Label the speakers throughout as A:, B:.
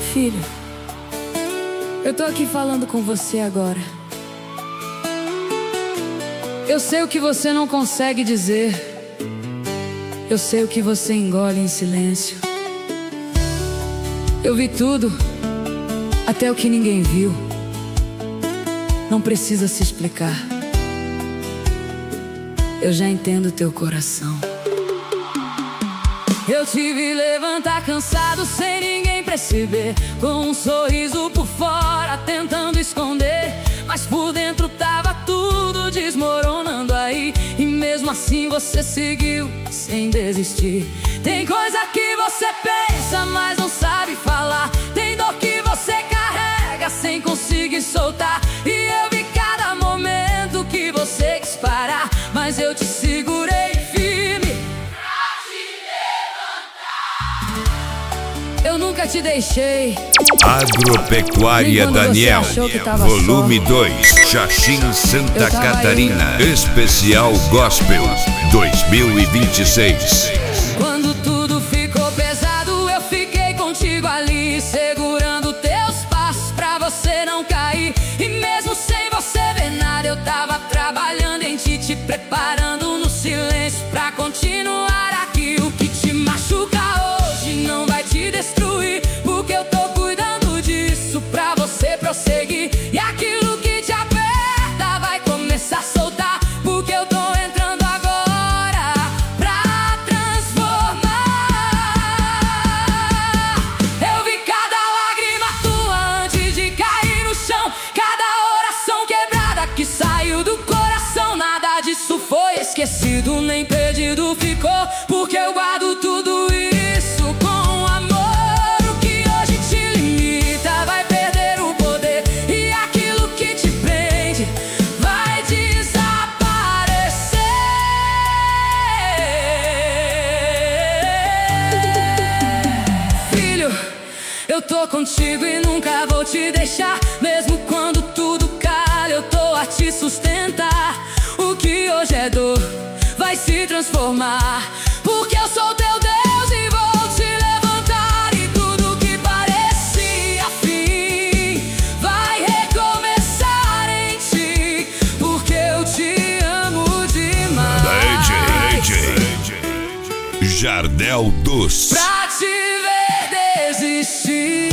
A: Filho, eu tô aqui falando com você agora. Eu sei o que você não consegue dizer. Eu sei o que você engole em silêncio. Eu vi tudo, até o que ninguém viu. Não precisa se explicar. Eu já entendo teu coração. Eu te vi levantar cansado sem ninguém perceber, com um sorriso por fora tentando esconder, mas por dentro tava tudo desmoronando aí. E mesmo assim você seguiu sem desistir. Tem coisa que você pensa, mas não sabe falar. Tem dor que você carrega sem conseguir soltar. E eu vi cada momento que você quis parar, mas eu te segurei firme pra te levantar. Eu nunca te deixei.
B: Agropecuária Daniel, volume 2, Xaxim, Santa Catarina, especial Gospel 2026.
A: Quando tudo ficou pesado, eu fiquei contigo ali, segurando teus passos pra você não cair. E mesmo sem você ver nada, eu tava trabalhando em ti, te preparando no silêncio pra continuar aqui. O que te machuca hoje não vai te destruir, porque eu tô cuidando disso pra você prosseguir. E aquilo que te aperta vai começar a soltar, porque eu tô entrando agora pra transformar. Eu vi cada lágrima tua antes de cair no chão, cada oração quebrada que saiu do coração. Nada disso foi esquecido nem perdido ficou, porque eu guardo tudo isso com amor. O que hoje te limita vai perder o poder, e aquilo que te prende vai desaparecer. Filho, eu tô contigo e nunca vou te deixar. Mesmo quando tudo cala, eu tô a te sustentar. O que hoje é dor vai se transformar, porque eu sou teu Deus e vou te levantar. E tudo que parecia fim vai recomeçar em ti, porque eu te amo demais.
B: Jardel dos.
A: Pra te ver desistir.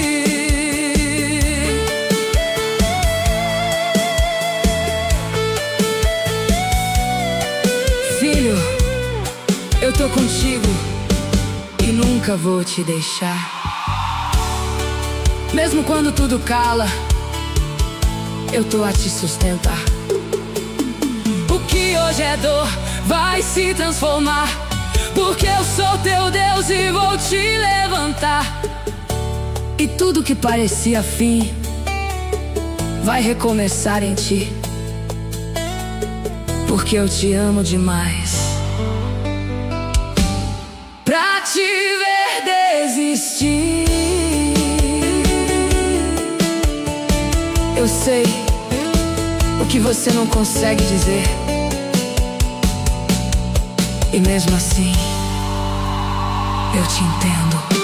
A: Filho, eu tô contigo e nunca vou te deixar. Mesmo quando tudo cala, eu tô a te sustentar. O que hoje é dor vai se transformar, porque eu sou teu Deus e vou te levantar. E tudo que parecia fim vai recomeçar em ti, porque eu te amo demais. Pra te ver desistir. Eu sei o que você não consegue dizer, e mesmo assim eu te entendo.